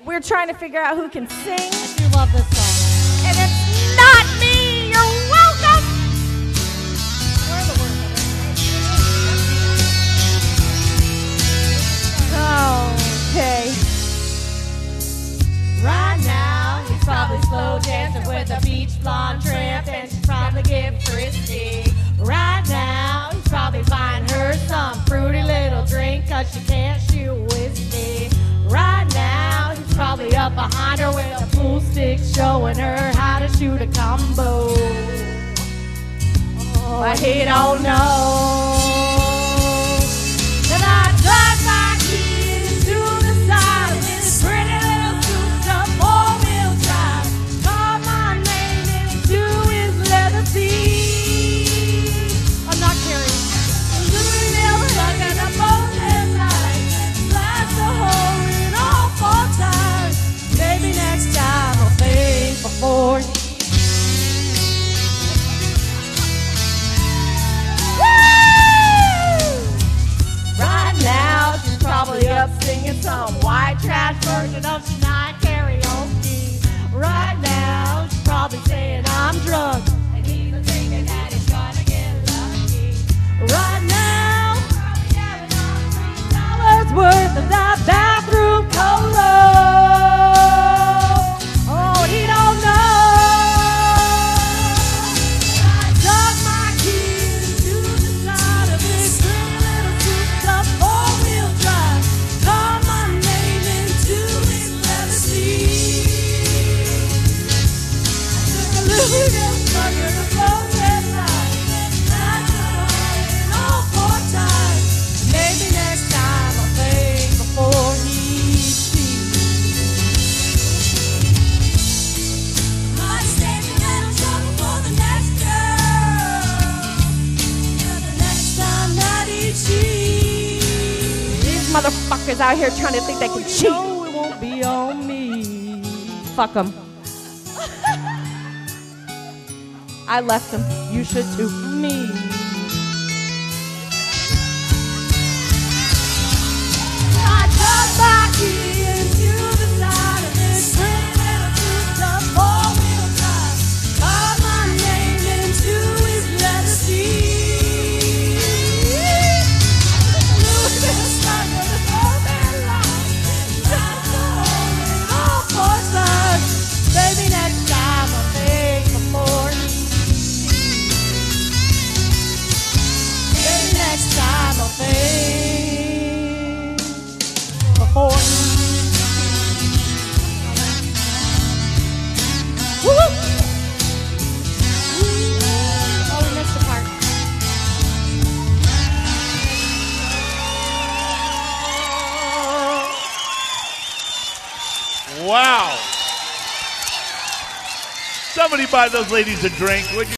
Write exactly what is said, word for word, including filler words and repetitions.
We're trying to figure out who can sing. I do love this song. And it's not me. You're welcome. Where are the words? Okay. Right now, he's probably slow dancing with a beach blonde tramp, and she's probably getting frisky. Right now, he's probably buying her some fruity little drink, cause she can't shoot whiskey. Right now, he's probably up behind her with a pool stick, showing her how to shoot a combo. Oh, but he don't know that I drive my keys to the side of this pretty little souped-up four-wheel drive. Carve my name into his leather seat. I'm not carrying. Louis nails stuck in a boat at night. Blast a hole in all four tires. Maybe next time I'll think before you. Probably up singing some white trash version of Shania karaoke. Right now, she's probably saying I'm drunk, and he's thinking that he's gonna get lucky. Right now, probably having on three dollars worth of that bathroom polo. Oh, he don't know. I dug my keys to the side of this pretty little souped-up four-wheel drive. Carve my name into his leather seat. I took a Louis nail stuck in a boat at night. That's a hole in all four times. Maybe next time I'll think before he sees. Might save a little trouble for the next girl. Yeah, the next time that he cheats. These motherfuckers out here trying to think they can cheat. No, it won't be on me. Fuck them. I left them. You should too. Me. I dug my key into the side of this pretty little souped-up four-wheel drive. Carved my name into his leather seat. Louis nail stuck in the four-man line. That's a hole in all four sides. Maybe next time I'll think before he Maybe next time I'll think before he Woo! Oh, we missed the part. Wow. Somebody buy those ladies a drink, would you?